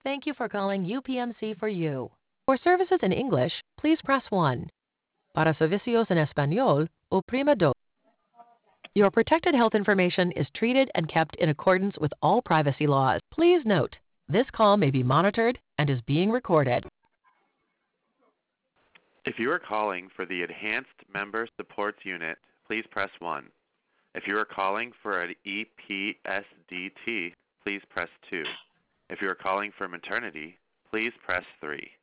Thank you for calling UPMC for You. For services in English, please press 1. Para servicios en español, oprima dos. Your protected health information is treated and kept in accordance with all privacy laws. Please note, this call may be monitored and is being recorded. If you are calling for the Enhanced Member Supports Unit, please press 1. If you are calling for an EPSDT, please press 2. If you are calling for maternity, please press 3.